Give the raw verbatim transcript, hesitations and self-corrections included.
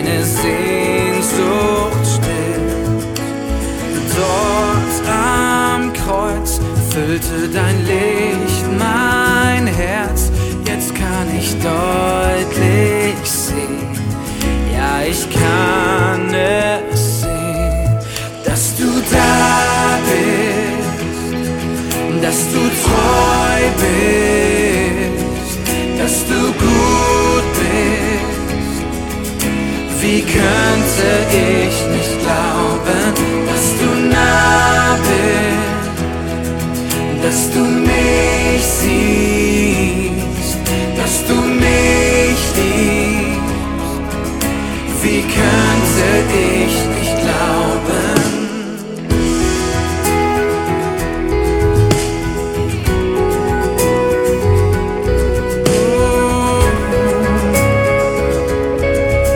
meine Sehnsucht stillt. Dort am Kreuz füllte dein Licht mein Herz. Jetzt kann ich deutlich sehen, ja, ich kann es sehen, dass du da bist, dass du treu bist, dass du gut bist. Wie könnte ich nicht glauben, dass du nah bist, dass du mich siehst, dass du mich liebst. Wie könnte ich